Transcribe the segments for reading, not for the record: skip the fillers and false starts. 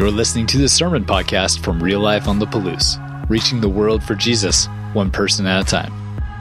You're listening to the Sermon Podcast from Real Life on the Palouse, reaching the world for Jesus, one person at a time.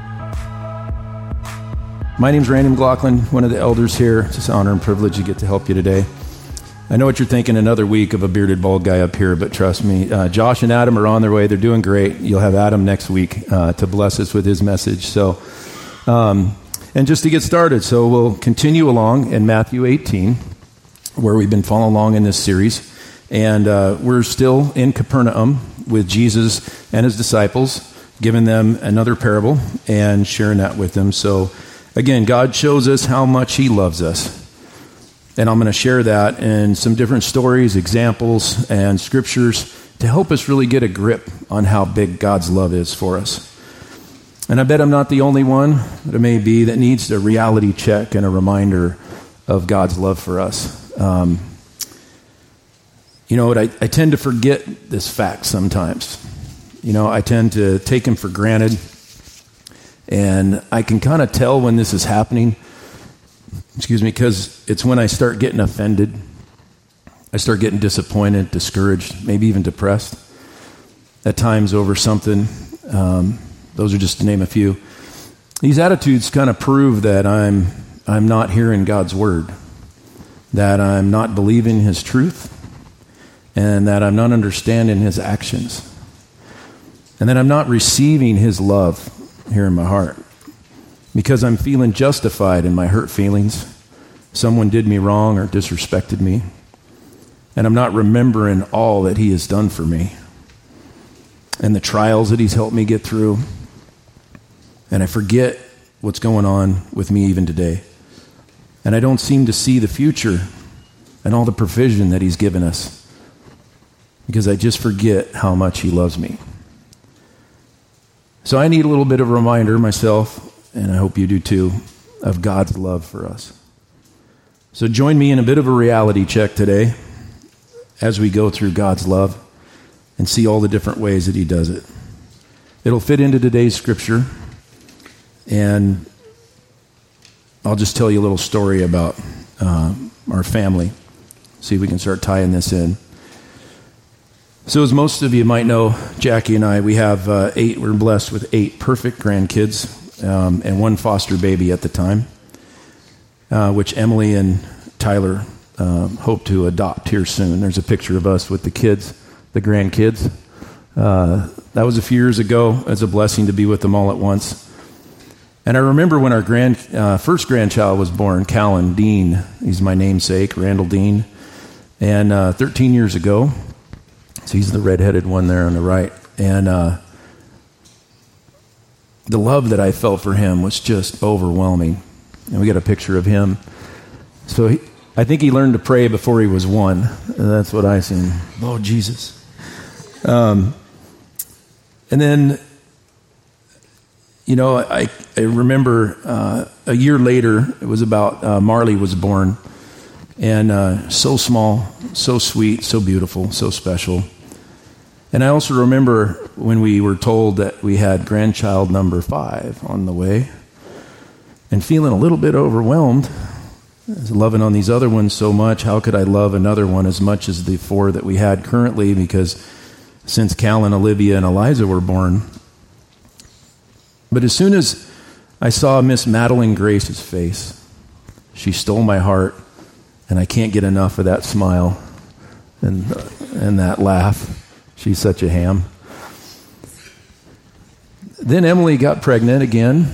My name's Randy McLaughlin, one of the elders here. It's an honor and privilege to get to help you today. I know what you're thinking, another week of a bearded bald guy up here, but trust me, Josh and Adam are on their way. They're doing great. You'll have Adam next week to bless us with his message. So, and just to get started, so we'll continue along in Matthew 18, where we've been following along in this series. And we're still in Capernaum with Jesus and his disciples, giving them another parable and sharing that with them. So, again, God shows us how much he loves us. And I'm going to share that in some different stories, examples, and scriptures to help us really get a grip on how big God's love is for us. And I bet I'm not the only one, but it may be, that needs a reality check and a reminder of God's love for us. You know what? I tend to forget this fact sometimes. You know, I tend to take him for granted. And I can kind of tell when this is happening, because it's when I start getting offended. I start getting disappointed, discouraged, maybe even depressed at times over something. Those are just to name a few. These attitudes kind of prove that I'm not hearing God's word, that I'm not believing his truth, and that I'm not understanding his actions, and that I'm not receiving his love here in my heart, because I'm feeling justified in my hurt feelings. Someone did me wrong or disrespected me, and I'm not remembering all that he has done for me and the trials that he's helped me get through, and I forget what's going on with me even today, and I don't seem to see the future and all the provision that he's given us, because I just forget how much he loves me. So I need a little bit of a reminder myself, and I hope you do too, of God's love for us. So join me in a bit of a reality check today as we go through God's love and see all the different ways that he does it. It'll fit into today's scripture, and I'll just tell you a little story about our family. See if we can start tying this in. So as most of you might know, Jackie and I, we're blessed with 8 perfect grandkids and 1 foster baby at the time, which Emily and Tyler hope to adopt here soon. There's a picture of us with the kids, the grandkids. That was a few years ago. It's a blessing to be with them all at once. And I remember when our first grandchild was born, Callan Dean. He's my namesake, Randall Dean. And 13 years ago, so he's the redheaded one there on the right. And the love that I felt for him was just overwhelming. And we got a picture of him. So I think he learned to pray before he was 1. That's what I seen. Oh, Jesus. And then, you know, I remember a year later, it was about Marley was born. And so small, so sweet, so beautiful, so special. And I also remember when we were told that we had grandchild number 5 on the way, and feeling a little bit overwhelmed, loving on these other ones so much. How could I love another one as much as the 4 that we had currently? Because since Callan, Olivia, and Eliza were born. But as soon as I saw Miss Madeline Grace's face, she stole my heart, and I can't get enough of that smile and that laugh. She's such a ham. Then Emily got pregnant again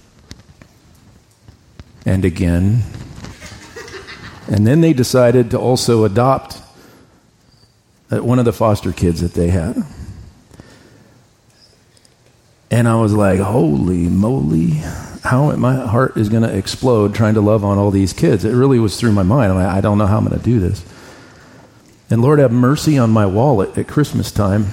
and again. And then they decided to also adopt one of the foster kids that they had. And I was like, holy moly, how my heart is going to explode trying to love on all these kids. It really was through my mind. I'm like, I don't know how I'm going to do this. And Lord, have mercy on my wallet at Christmas time.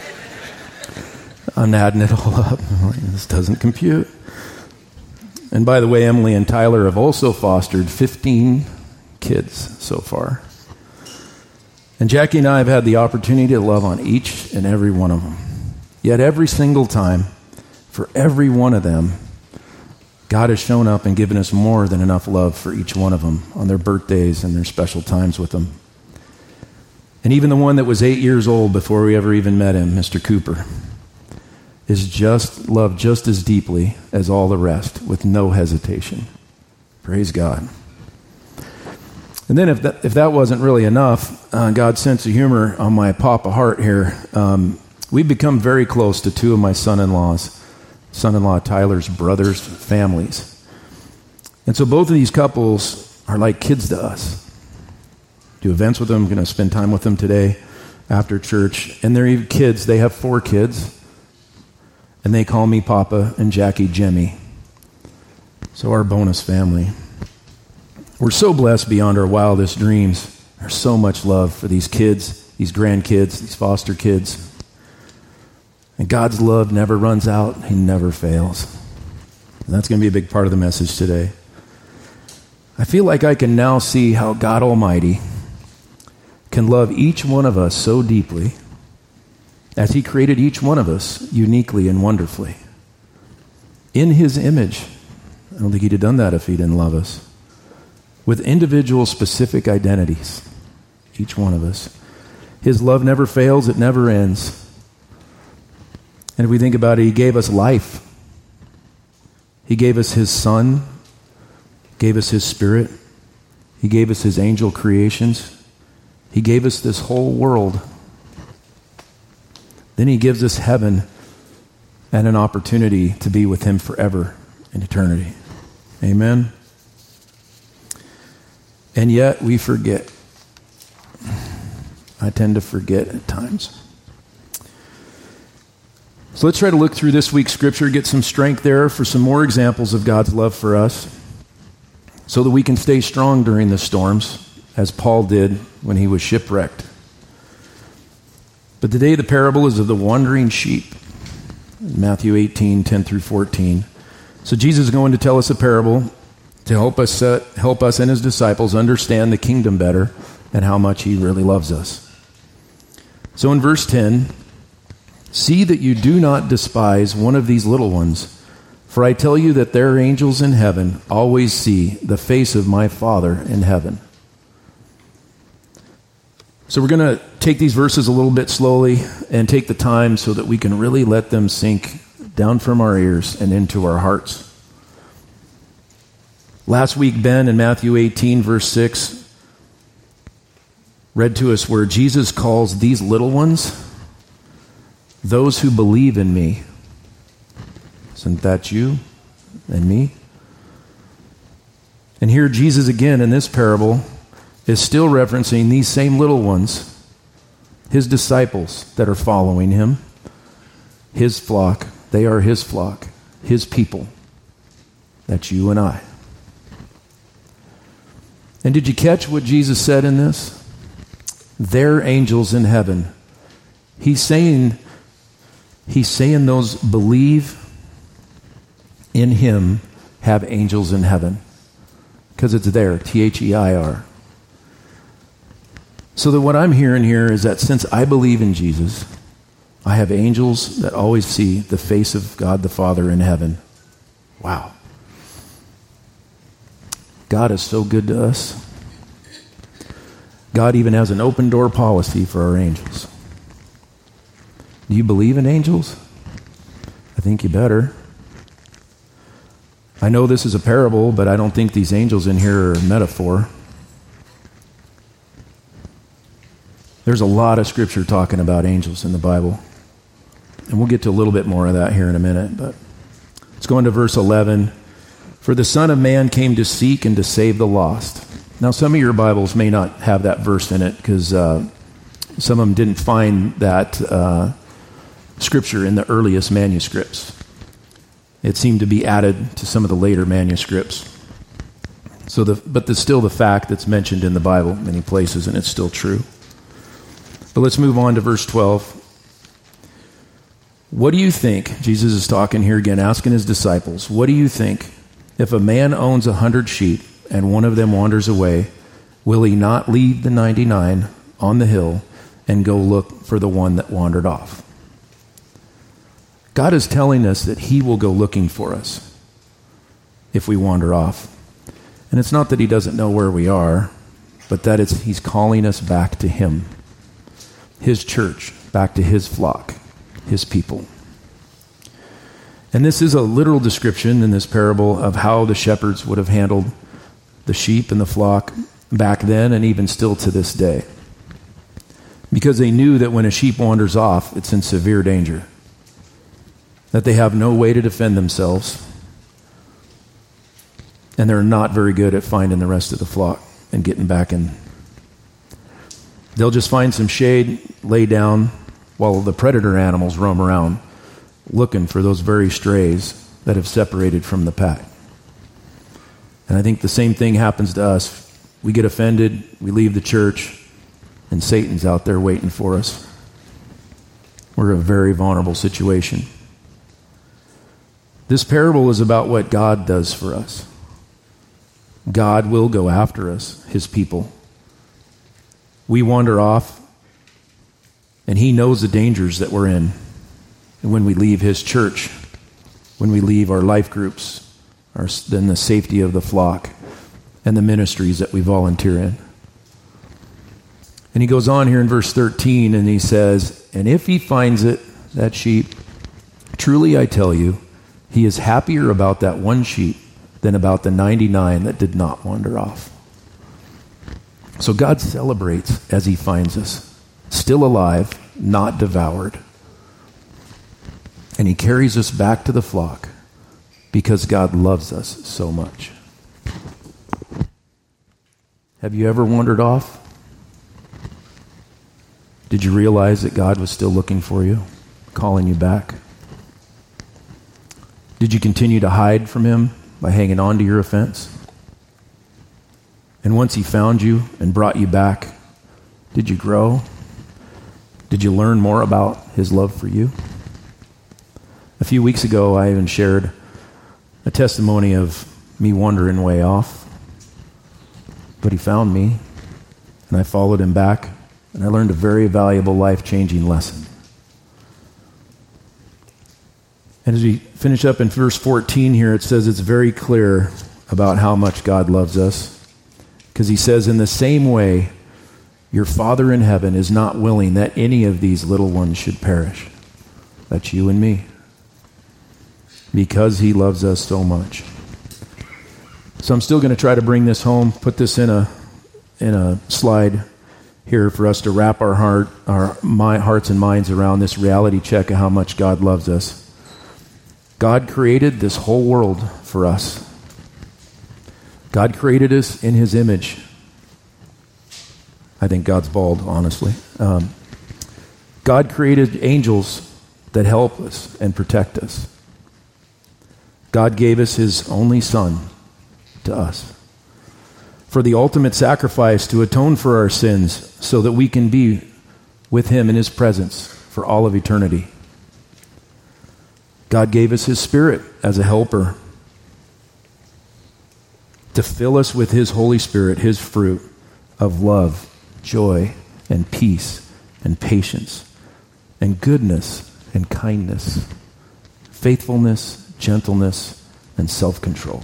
I'm adding it all up. This doesn't compute. And by the way, Emily and Tyler have also fostered 15 kids so far. And Jackie and I have had the opportunity to love on each and every one of them. Yet every single time, for every one of them, God has shown up and given us more than enough love for each one of them on their birthdays and their special times with them. And even the one that was 8 years old before we ever even met him, Mr. Cooper, is just loved just as deeply as all the rest, with no hesitation. Praise God. And then if that wasn't really enough, God's sense of humor on my Papa heart here, we've become very close to two of my son-in-law Tyler's brothers' families. And so both of these couples are like kids to us. Do events with them, going to spend time with them today after church. And they're even kids. They have 4 kids. And they call me Papa and Jackie Jimmy. So our bonus family. We're so blessed beyond our wildest dreams. There's so much love for these kids, these grandkids, these foster kids. And God's love never runs out. He never fails. And that's going to be a big part of the message today. I feel like I can now see how God Almighty can love each one of us so deeply as He created each one of us uniquely and wonderfully. In His image. I don't think He'd have done that if He didn't love us. With individual specific identities, each one of us. His love never fails, it never ends. And if we think about it, He gave us life. He gave us His Son, gave us His Spirit. He gave us His angel creations. He gave us this whole world. Then He gives us heaven and an opportunity to be with Him forever in eternity. Amen? And yet we forget. I tend to forget at times. So let's try to look through this week's scripture, get some strength there for some more examples of God's love for us so that we can stay strong during the storms, as Paul did when he was shipwrecked. But today the parable is of the wandering sheep, Matthew 18, 10 through 14. So Jesus is going to tell us a parable to help us and His disciples understand the kingdom better and how much He really loves us. So in verse 10, see that you do not despise one of these little ones, for I tell you that their angels in heaven always see the face of my Father in heaven. So we're going to take these verses a little bit slowly and take the time so that we can really let them sink down from our ears and into our hearts. Last week, Ben, in Matthew 18, verse 6, read to us where Jesus calls these little ones those who believe in me. Isn't that you and me? And here Jesus again in this parable is still referencing these same little ones, His disciples that are following Him, His flock. They are His flock, His people. That's you and I. And did you catch what Jesus said in this? They're angels in heaven. He's saying those believe in Him have angels in heaven. Because it's there, T-H-E-I-R. So that what I'm hearing here is that since I believe in Jesus, I have angels that always see the face of God the Father in heaven. Wow. God is so good to us. God even has an open door policy for our angels. Do you believe in angels? I think you better. I know this is a parable, but I don't think these angels in here are a metaphor. There's a lot of scripture talking about angels in the Bible. And we'll get to a little bit more of that here in a minute. But let's go into verse 11. For the Son of Man came to seek and to save the lost. Now, some of your Bibles may not have that verse in it because some of them didn't find that scripture in the earliest manuscripts. It seemed to be added to some of the later manuscripts. But there's still the fact that's mentioned in the Bible in many places, and it's still true. But let's move on to verse 12. What do you think? Jesus is talking here again, asking His disciples, what do you think? If a man owns 100 sheep and one of them wanders away, will he not leave the 99 on the hill and go look for the one that wandered off? God is telling us that He will go looking for us if we wander off. And it's not that He doesn't know where we are, but that He's calling us back to Him. his church back to his flock, his people. And this is a literal description in this parable of how the shepherds would have handled the sheep and the flock back then and even still to this day. Because they knew that when a sheep wanders off, it's in severe danger. That they have no way to defend themselves. And they're not very good at finding the rest of the flock and getting back in. They'll just find some shade, lay down, while the predator animals roam around, looking for those very strays that have separated from the pack. And I think the same thing happens to us. We get offended, we leave the church, and Satan's out there waiting for us. We're in a very vulnerable situation. This parable is about what God does for us. God will go after us, his people. We wander off, and he knows the dangers that we're in. And when we leave his church, when we leave our life groups, then the safety of the flock, and the ministries that we volunteer in. And he goes on here in verse 13, and he says, "And if he finds it, that sheep, truly I tell you, he is happier about that one sheep than about the 99 that did not wander off." So God celebrates as he finds us, still alive, not devoured. And he carries us back to the flock because God loves us so much. Have you ever wandered off? Did you realize that God was still looking for you, calling you back? Did you continue to hide from him by hanging on to your offense? And once he found you and brought you back, did you grow? Did you learn more about his love for you? A few weeks ago, I even shared a testimony of me wandering way off. But he found me, and I followed him back, and I learned a very valuable, life-changing lesson. And as we finish up in verse 14 here, it says it's very clear about how much God loves us. Because he says, "In the same way, your Father in heaven is not willing that any of these little ones should perish." That's you and me. Because he loves us so much. So I'm still going to try to bring this home, put this in a slide here for us to wrap our hearts and minds around this reality check of how much God loves us. God created this whole world for us. God created us in his image. I think God's bald, honestly. God created angels that help us and protect us. God gave us his only Son to us for the ultimate sacrifice to atone for our sins so that we can be with him in his presence for all of eternity. God gave us his Spirit as a helper to fill us with his Holy Spirit, his fruit of love, joy, and peace, and patience, and goodness, and kindness, faithfulness, gentleness, and self-control.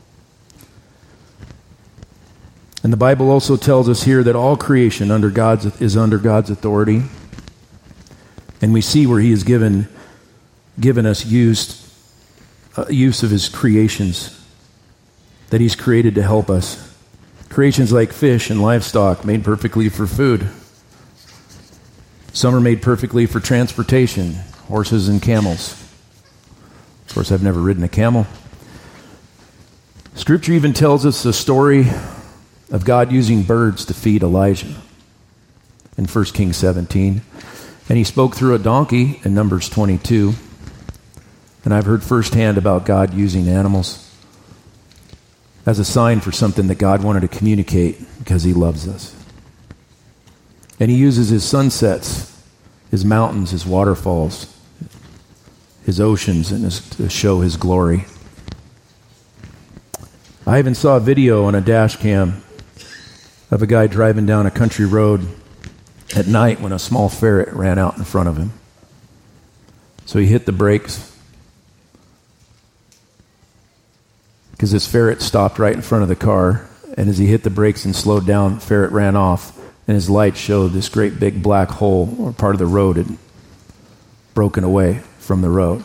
And the Bible also tells us here that all creation is under God's authority. And we see where he has given us use of his creations that he's created to help us. Creations like fish and livestock made perfectly for food. Some are made perfectly for transportation, horses and camels. Of course, I've never ridden a camel. Scripture even tells us the story of God using birds to feed Elijah in 1 Kings 17. And he spoke through a donkey in Numbers 22. And I've heard firsthand about God using animals as a sign for something that God wanted to communicate because he loves us. And he uses his sunsets, his mountains, his waterfalls, his oceans, and to show his glory. I even saw a video on a dash cam of a guy driving down a country road at night when a small ferret ran out in front of him. So he hit the brakes because this ferret stopped right in front of the car, and as he hit the brakes and slowed down, the ferret ran off and his light showed this great big black hole, or part of the road had broken away from the road.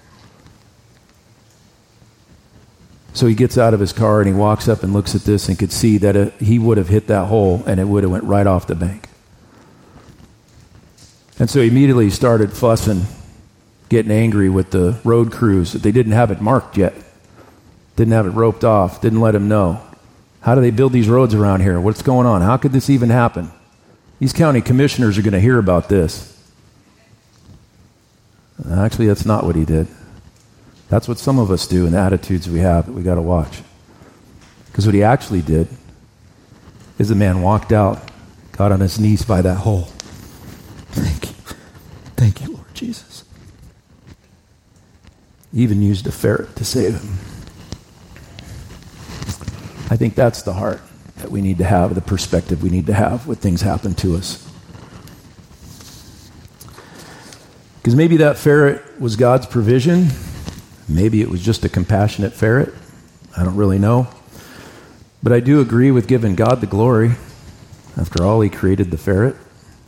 So he gets out of his car and he walks up and looks at this and could see that he would have hit that hole and it would have went right off the bank. And so he immediately started fussing, getting angry with the road crews that they didn't have it marked yet, didn't have it roped off, didn't let him know. How do they build these roads around here? What's going on? How could this even happen? These county commissioners are going to hear about this. Actually, that's not what he did. That's what some of us do and the attitudes we have that we got to watch. Because what he actually did is the man walked out, got on his knees by that hole. Thank you. Thank you, Lord Jesus. He even used a ferret to save him. I think that's the heart that we need to have, the perspective we need to have when things happen to us. Because maybe that ferret was God's provision. Maybe it was just a compassionate ferret. I don't really know. But I do agree with giving God the glory. After all, he created the ferret.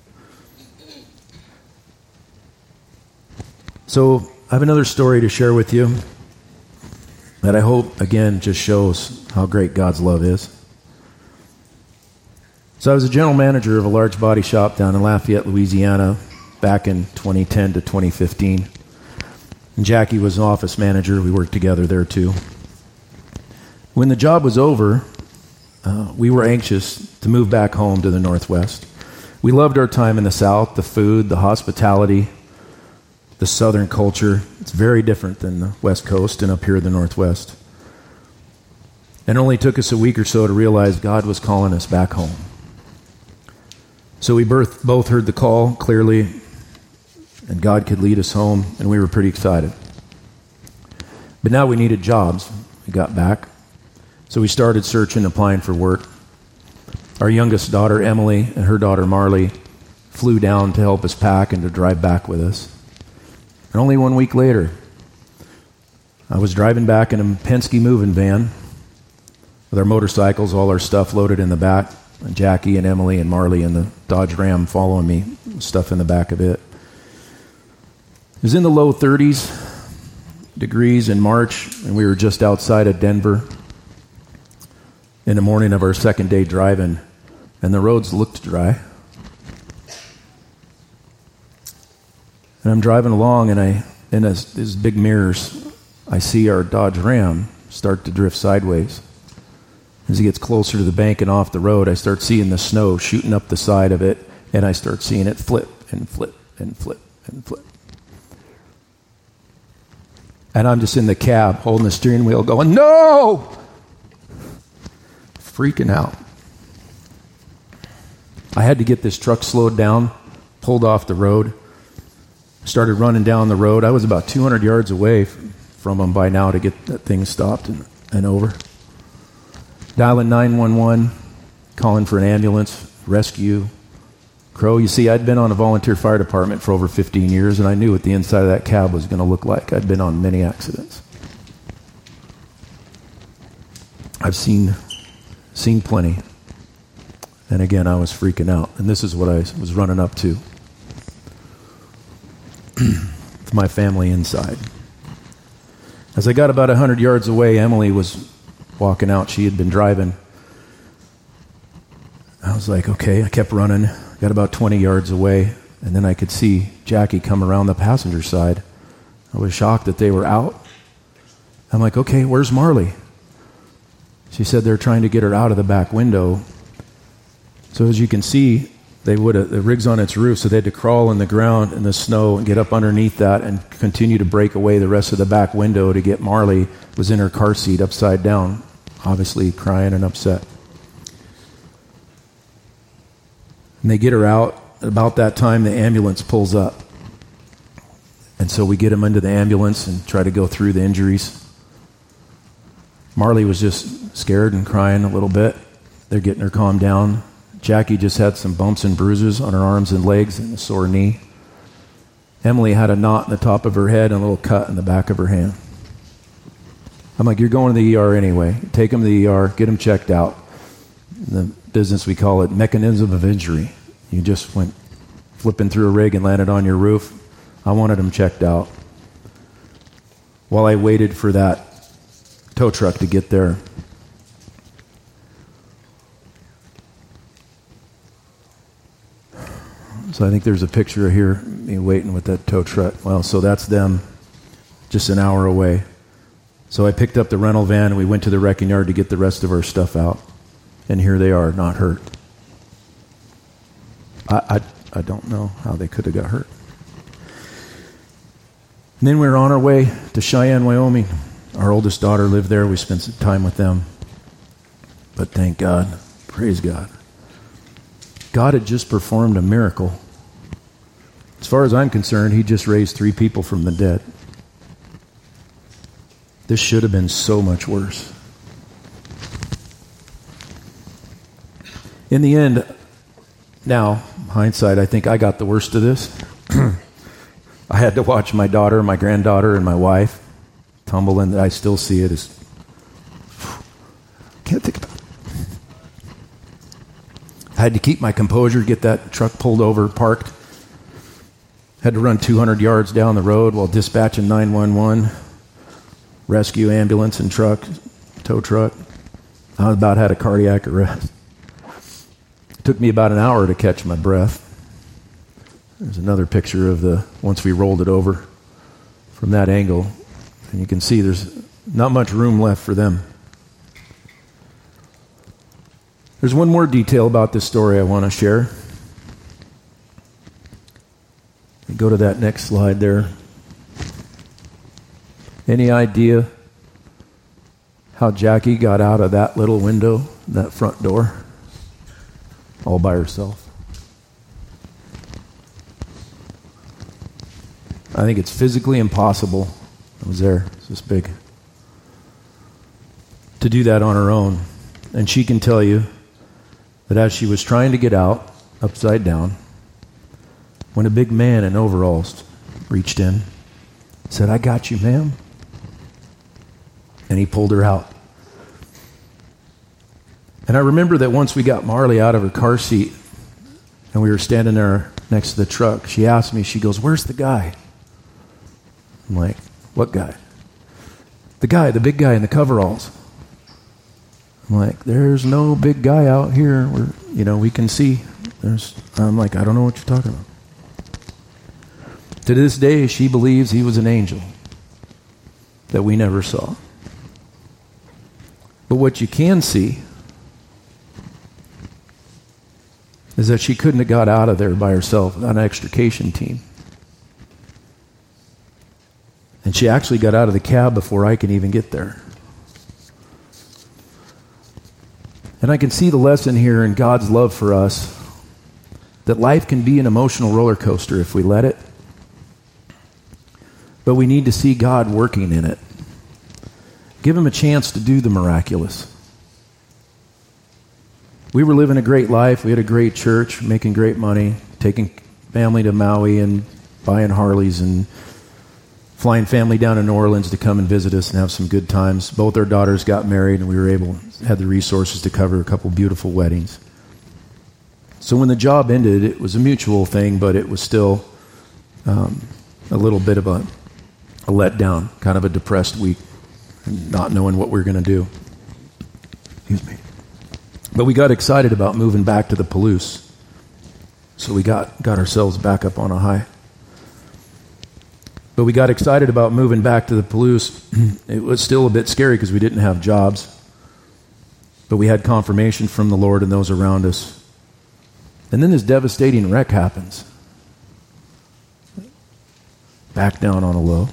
So I have another story to share with you that I hope, again, just shows how great God's love is. So I was a general manager of a large body shop down in Lafayette, Louisiana, back in 2010 to 2015. And Jackie was an office manager. We worked together there too. When the job was over, we were anxious to move back home to the Northwest. We loved our time in the South, the food, the hospitality, the Southern culture. It's very different than the West Coast and up here in the Northwest. And it only took us a week or so to realize God was calling us back home. So we both heard the call clearly, and God could lead us home, and we were pretty excited. But now we needed jobs. We got back. So we started searching, applying for work. Our youngest daughter, Emily, and her daughter, Marley, flew down to help us pack and to drive back with us. And only 1 week later, I was driving back in a Penske moving van with our motorcycles, all our stuff loaded in the back, and Jackie and Emily and Marley and the Dodge Ram following me, stuff in the back of it. It was in the low 30s degrees in March, and we were just outside of Denver in the morning of our second day driving, and the roads looked dry. And I'm driving along, and in these big mirrors, I see our Dodge Ram start to drift sideways. As he gets closer to the bank and off the road, I start seeing the snow shooting up the side of it, and I start seeing it flip and flip and flip and flip. And I'm just in the cab holding the steering wheel going, no! Freaking out. I had to get this truck slowed down, pulled off the road, started running down the road. I was about 200 yards away from him by now to get that thing stopped and over. Dialing 911, calling for an ambulance, rescue. Crow, you see, I'd been on a volunteer fire department for over 15 years, and I knew what the inside of that cab was going to look like. I'd been on many accidents. I've seen plenty. And again, I was freaking out. And this is what I was running up to. With my family inside. As I got about 100 yards away, Emily was walking out. She had been driving. I was like, okay. I kept running. Got about 20 yards away. And then I could see Jackie come around the passenger side. I was shocked that they were out. I'm like, okay, where's Marley? She said they're trying to get her out of the back window. So as you can see, the rig's on its roof, so they had to crawl in the ground in the snow and get up underneath that and continue to break away the rest of the back window to get Marley, was in her car seat upside down, obviously crying and upset. And they get her out. About that time, the ambulance pulls up. And so we get him into the ambulance and try to go through the injuries. Marley was just scared and crying a little bit. They're getting her calmed down. Jackie just had some bumps and bruises on her arms and legs and a sore knee. Emily had a knot in the top of her head and a little cut in the back of her hand. I'm like, you're going to the ER anyway. Take him to the ER, get him checked out. In the business, we call it mechanism of injury. You just went flipping through a rig and landed on your roof. I wanted them checked out. While I waited for that tow truck to get there, so I think there's a picture here, me waiting with that tow truck. Well, so that's them just an hour away. So I picked up the rental van and we went to the wrecking yard to get the rest of our stuff out. And here they are, not hurt. I don't know how they could have got hurt. And then we were on our way to Cheyenne, Wyoming. Our oldest daughter lived there. We spent some time with them. But thank God, praise God. God had just performed a miracle. As far as I'm concerned, he just raised 3 people from the dead. This should have been so much worse. In the end, now, hindsight, I think I got the worst of this. I had to watch my daughter, my granddaughter, and my wife tumble in. I still see it as... Can't think about it. I had to keep my composure, get that truck pulled over, parked. Had to run 200 yards down the road while dispatching 911, rescue ambulance and truck, tow truck. I about had a cardiac arrest. It took me about an hour to catch my breath. There's another picture of once we rolled it over from that angle. And you can see there's not much room left for them. There's one more detail about this story I want to share. Go to that next slide there. Any idea how Jackie got out of that little window, that front door, all by herself? I think it's physically impossible. I was there. It's this big. To do that on her own. And she can tell you that as she was trying to get out, upside down, when a big man in overalls reached in, said, "I got you, ma'am." And he pulled her out. And I remember that once we got Marley out of her car seat and we were standing there next to the truck, she asked me, she goes, "Where's the guy?" I'm like, "What guy?" The big guy in the coveralls." I'm like, "There's no big guy out here. We can see." I'm like, "I don't know what you're talking about." To this day, she believes he was an angel that we never saw. But what you can see is that she couldn't have got out of there by herself without an extrication team. And she actually got out of the cab before I can even get there. And I can see the lesson here in God's love for us, that life can be an emotional roller coaster if we let it. But we need to see God working in it. Give him a chance to do the miraculous. We were living a great life. We had a great church, making great money, taking family to Maui and buying Harleys and flying family down to New Orleans to come and visit us and have some good times. Both our daughters got married and we were had the resources to cover a couple beautiful weddings. So when the job ended, it was a mutual thing, but it was still a little bit of a letdown, kind of a depressed week, and not knowing what we were going to do. Excuse me. But we got excited about moving back to the Palouse. So we got ourselves back up on a high. But we got excited about moving back to the Palouse. It was still a bit scary because we didn't have jobs. But we had confirmation from the Lord and those around us. And then this devastating wreck happens. Back down on a low.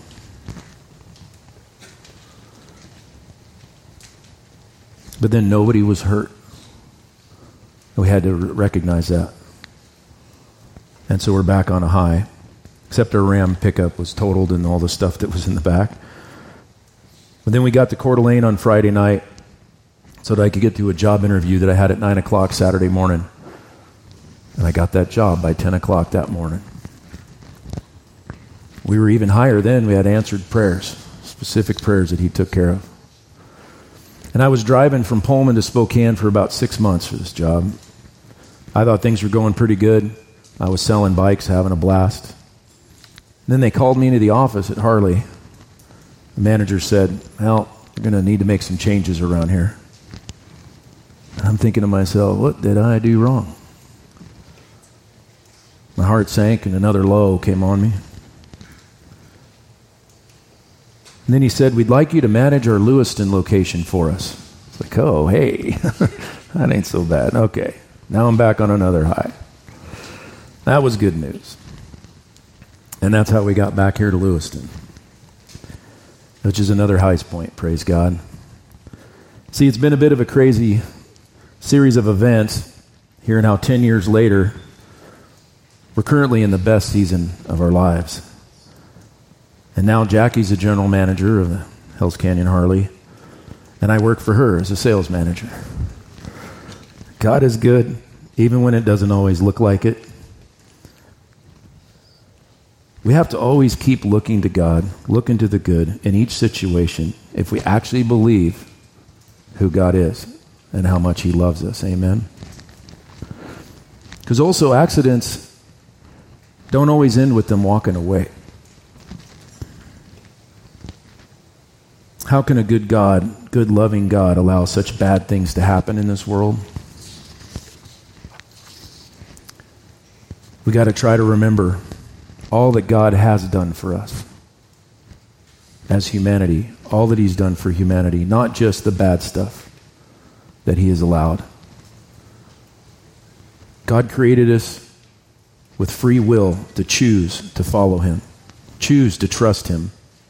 But then nobody was hurt. And we had to recognize that. And so we're back on a high. Except our Ram pickup was totaled and all the stuff that was in the back. But then we got to Coeur d'Alene on Friday night so that I could get to a job interview that I had at 9 o'clock Saturday morning. And I got that job by 10 o'clock that morning. We were even higher then. We had answered prayers, specific prayers that he took care of. And I was driving from Pullman to Spokane for about 6 months for this job. I thought things were going pretty good. I was selling bikes, having a blast. And then they called me into the office at Harley. The manager said, well, we're going to need to make some changes around here. And I'm thinking to myself, what did I do wrong? My heart sank and another low came on me. And then he said, we'd like you to manage our Lewiston location for us. It's like, oh, hey, that ain't so bad. Okay, now I'm back on another high. That was good news. And that's how we got back here to Lewiston, which is another high point, praise God. See, it's been a bit of a crazy series of events, hearing how 10 years later, we're currently in the best season of our lives. And now Jackie's the general manager of the Hells Canyon Harley, and I work for her as a sales manager. God is good, even when it doesn't always look like it. We have to always keep looking to God, look into the good in each situation if we actually believe who God is and how much He loves us. Amen? Because also accidents don't always end with them walking away. How can a good God, good loving God, allow such bad things to happen in this world? We got to try to remember all that God has done for us as humanity, all that He's done for humanity, not just the bad stuff that He has allowed. God created us with free will to choose to follow Him, choose to trust Him.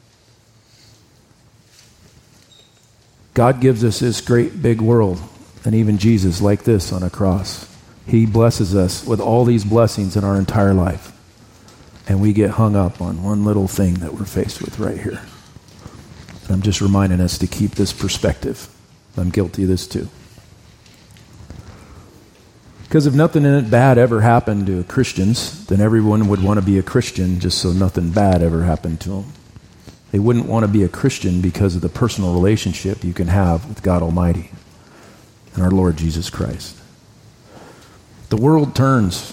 God gives us this great big world, and even Jesus like this on a cross. He blesses us with all these blessings in our entire life. And we get hung up on one little thing that we're faced with right here. And I'm just reminding us to keep this perspective. I'm guilty of this too. Because if nothing bad ever happened to Christians, then everyone would want to be a Christian just so nothing bad ever happened to them. They wouldn't want to be a Christian because of the personal relationship you can have with God Almighty and our Lord Jesus Christ. The world turns.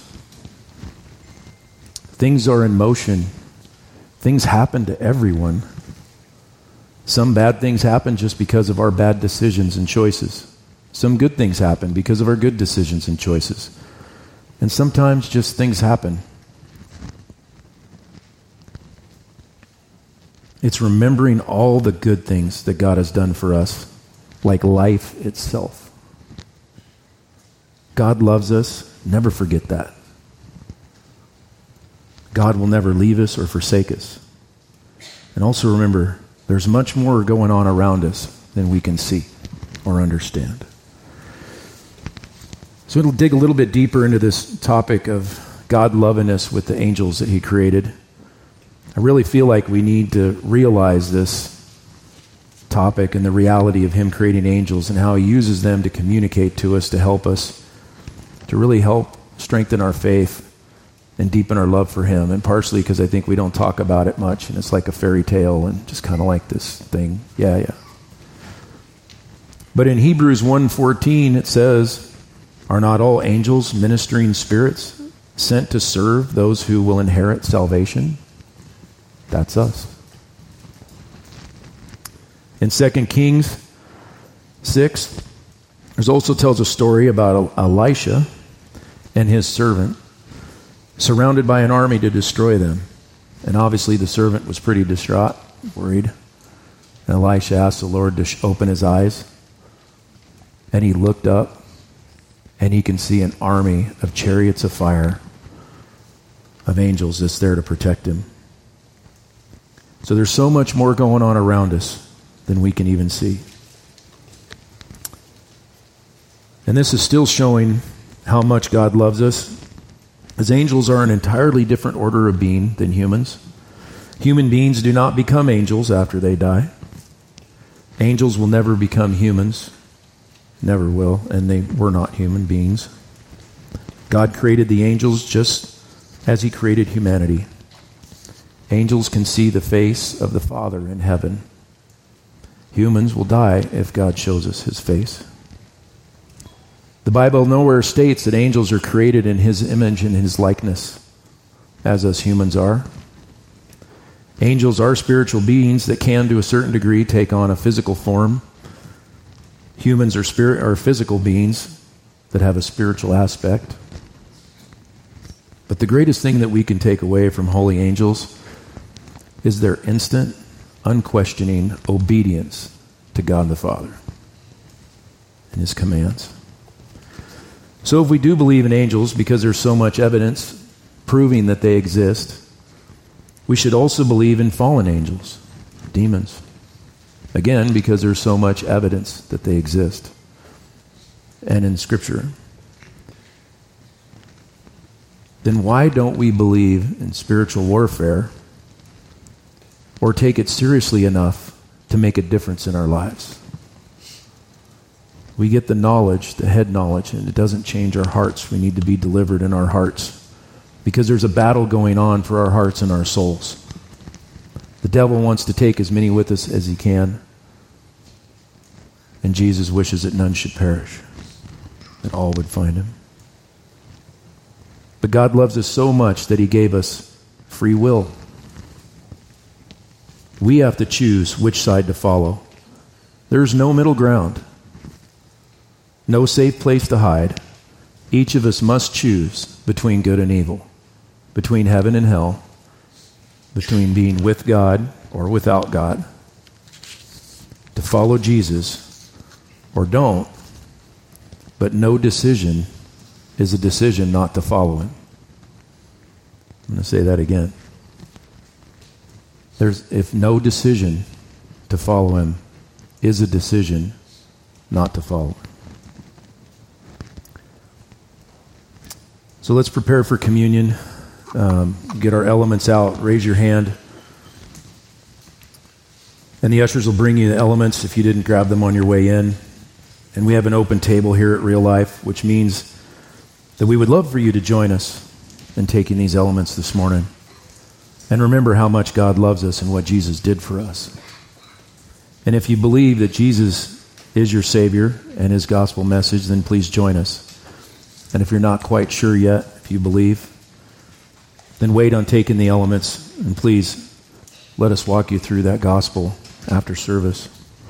Things are in motion. Things happen to everyone. Some bad things happen just because of our bad decisions and choices. Some good things happen because of our good decisions and choices. And sometimes just things happen. It's remembering all the good things that God has done for us, like life itself. God loves us. Never forget that. God will never leave us or forsake us. And also remember, there's much more going on around us than we can see or understand. So it'll dig a little bit deeper into this topic of God loving us with the angels that He created. I really feel like we need to realize this topic and the reality of Him creating angels and how He uses them to communicate to us, to help us, to really help strengthen our faith and deepen our love for Him. And partially because I think we don't talk about it much, and it's like a fairy tale and just kind of like this thing. Yeah. But in Hebrews 1:14 it says, are not all angels ministering spirits sent to serve those who will inherit salvation? That's us. In 2 Kings 6, there's also tells a story about Elisha and his servant surrounded by an army to destroy them. And obviously the servant was pretty distraught, worried. And Elisha asked the Lord to open his eyes. And he looked up, and he can see an army of chariots of fire, of angels that's there to protect him. So there's so much more going on around us than we can even see. And this is still showing how much God loves us, as angels are an entirely different order of being than humans. Human beings do not become angels after they die. Angels will never become humans. Never will, and they were not human beings. God created the angels just as He created humanity. Angels can see the face of the Father in heaven. Humans will die if God shows us his face. The Bible nowhere states that angels are created in his image and his likeness, as us humans are. Angels are spiritual beings that can, to a certain degree, take on a physical form. Humans are physical beings that have a spiritual aspect. But the greatest thing that we can take away from holy angels is their instant, unquestioning obedience to God the Father and his commands. So if we do believe in angels because there's so much evidence proving that they exist, we should also believe in fallen angels, demons. Again, because there's so much evidence that they exist. And in Scripture. Then why don't we believe in spiritual warfare or take it seriously enough to make a difference in our lives? We get the knowledge, the head knowledge, and it doesn't change our hearts. We need to be delivered in our hearts because there's a battle going on for our hearts and our souls. The devil wants to take as many with us as he can, and Jesus wishes that none should perish, that all would find him. But God loves us so much that he gave us free will. We have to choose which side to follow. There's no middle ground. No safe place to hide. Each of us must choose between good and evil, between heaven and hell, between being with God or without God, to follow Jesus or don't. But no decision is a decision not to follow him. I'm going to say that again. If no decision to follow him is a decision not to follow him. So let's prepare for communion. Get our elements out. Raise your hand. And the ushers will bring you the elements if you didn't grab them on your way in. And we have an open table here at Real Life, which means that we would love for you to join us in taking these elements this morning. And remember how much God loves us and what Jesus did for us. And if you believe that Jesus is your Savior and his gospel message, then please join us. And if you're not quite sure yet, if you believe, then wait on taking the elements, and please let us walk you through that gospel after service.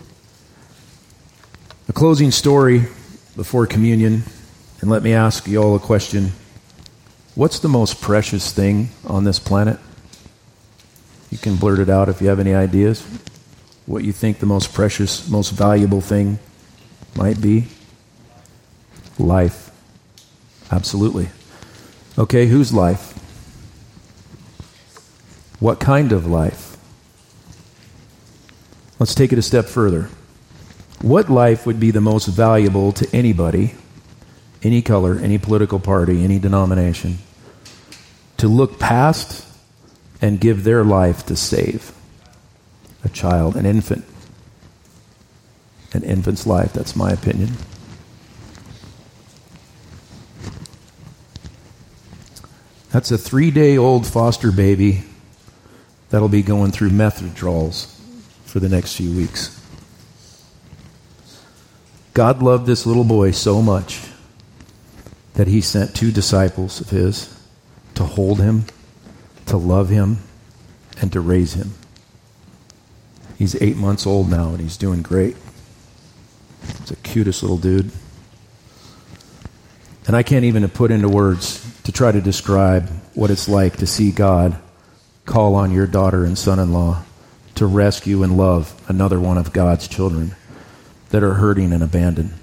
A closing story before communion, and let me ask you all a question. What's the most precious thing on this planet? You can blurt it out if you have any ideas. What you think the most precious, most valuable thing might be? Life. Absolutely. Okay, whose life? What kind of life? Let's take it a step further. What life would be the most valuable to anybody, any color, any political party, any denomination, to look past and give their life to save? A child, an infant. An infant's life, that's my opinion. That's a 3-day-old foster baby that'll be going through meth withdrawals for the next few weeks. God loved this little boy so much that he sent 2 disciples of his to hold him, to love him, and to raise him. He's 8 months old now, and he's doing great. He's the cutest little dude. And I can't even put into words to try to describe what it's like to see God call on your daughter and son-in-law to rescue and love another one of God's children that are hurting and abandoned.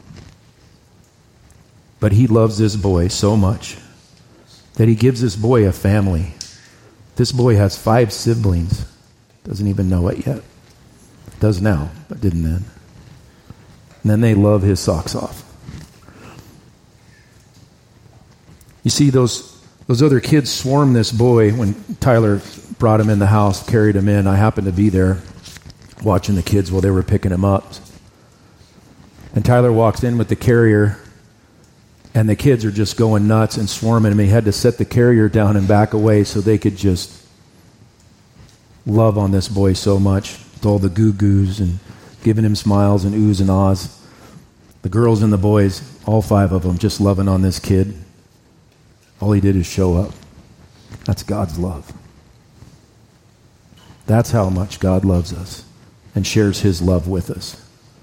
But he loves this boy so much that he gives this boy a family. This boy has 5 siblings. Doesn't even know it yet. Does now, but didn't then. And then they love his socks off. You see, those other kids swarmed this boy when Tyler brought him in the house, carried him in. I happened to be there watching the kids while they were picking him up. And Tyler walks in with the carrier, and the kids are just going nuts and swarming him. He had to set the carrier down and back away so they could just love on this boy so much with all the goo-goos and giving him smiles and oohs and ahs. The girls and the boys, all 5 of them, just loving on this kid. All he did is show up. That's God's love. That's how much God loves us and shares his love with us.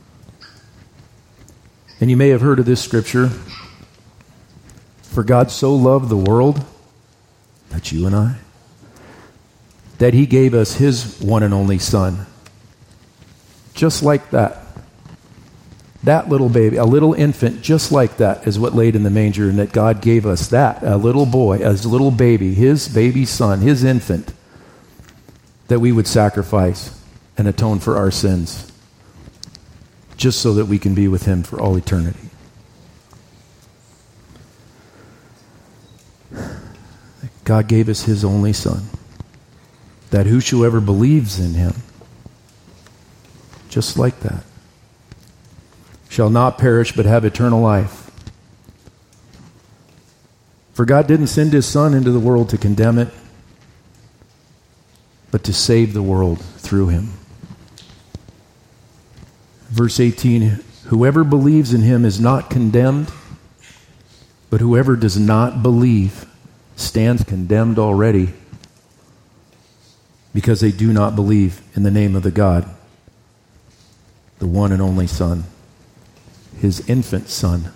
And you may have heard of this scripture. For God so loved the world, that's you and I, that he gave us his one and only Son. Just like that. That little baby, a little infant just like that is what laid in the manger, and that God gave us that, a little boy, a little baby, his baby son, his infant, that we would sacrifice and atone for our sins just so that we can be with him for all eternity. God gave us his only Son, that whosoever believes in him, just like that, shall not perish but have eternal life. For God didn't send his Son into the world to condemn it, but to save the world through him. Verse 18, whoever believes in him is not condemned, but whoever does not believe stands condemned already, because they do not believe in the name of the God, the one and only Son, his infant Son.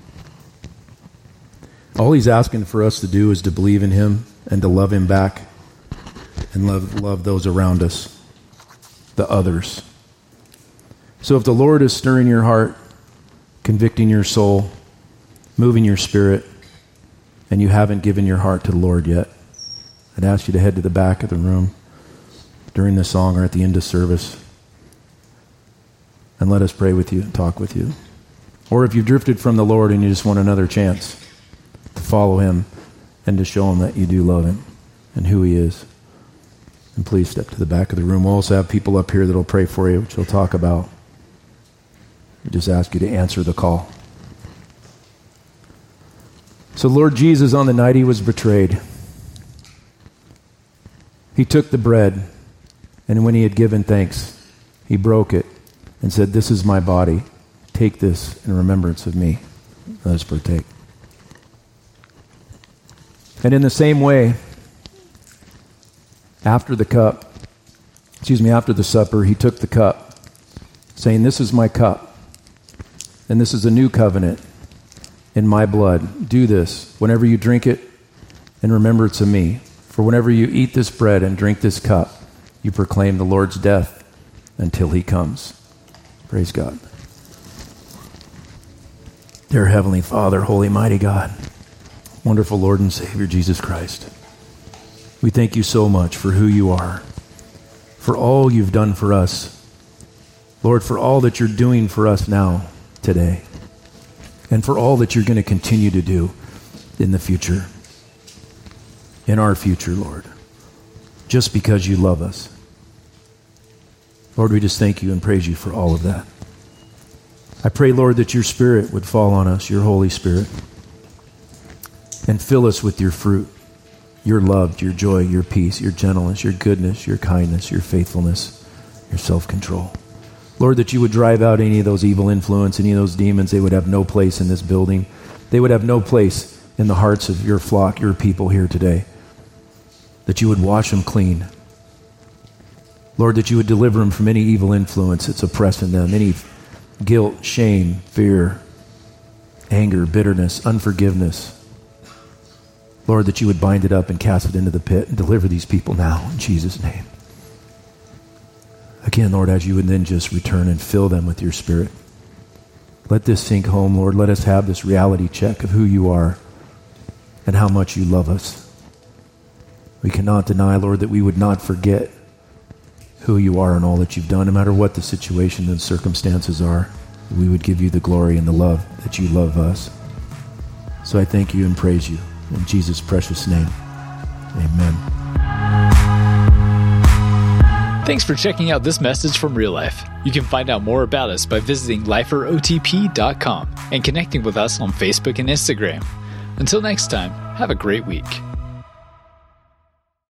All he's asking for us to do is to believe in him and to love him back and love those around us, the others. So if the Lord is stirring your heart, convicting your soul, moving your spirit, and you haven't given your heart to the Lord yet, I'd ask you to head to the back of the room during the song or at the end of service, and let us pray with you and talk with you. Or if you've drifted from the Lord and you just want another chance to follow him and to show him that you do love him and who he is, and please step to the back of the room. We'll also have people up here that will pray for you, which we'll talk about. We just ask you to answer the call. So Lord Jesus, on the night he was betrayed, he took the bread, and when he had given thanks, he broke it and said, "This is my body. Take this in remembrance of me." Let us partake. And in the same way, after the supper, he took the cup, saying, "This is my cup, and this is a new covenant in my blood. Do this whenever you drink it in remembrance of me. For whenever you eat this bread and drink this cup, you proclaim the Lord's death until he comes." Praise God. Dear Heavenly Father, Holy Mighty God, wonderful Lord and Savior Jesus Christ, we thank you so much for who you are, for all you've done for us. Lord, for all that you're doing for us now, today, and for all that you're going to continue to do in the future, in our future, Lord, just because you love us. Lord, we just thank you and praise you for all of that. I pray, Lord, that your Spirit would fall on us, your Holy Spirit, and fill us with your fruit, your love, your joy, your peace, your gentleness, your goodness, your kindness, your faithfulness, your self-control. Lord, that you would drive out any of those evil influence, any of those demons. They would have no place in this building. They would have no place in the hearts of your flock, your people here today. That you would wash them clean. Lord, that you would deliver them from any evil influence that's oppressing them, any guilt, shame, fear, anger, bitterness, unforgiveness. Lord, that you would bind it up and cast it into the pit and deliver these people now in Jesus' name. Again, Lord, as you would then just return and fill them with your Spirit. Let this sink home, Lord. Let us have this reality check of who you are and how much you love us. We cannot deny, Lord, that we would not forget who you are and all that you've done, no matter what the situation and circumstances are. We would give you the glory and the love that you love us. So I thank you and praise you. In Jesus' precious name, amen. Thanks for checking out this message from Real Life. You can find out more about us by visiting liferotp.com and connecting with us on Facebook and Instagram. Until next time, have a great week.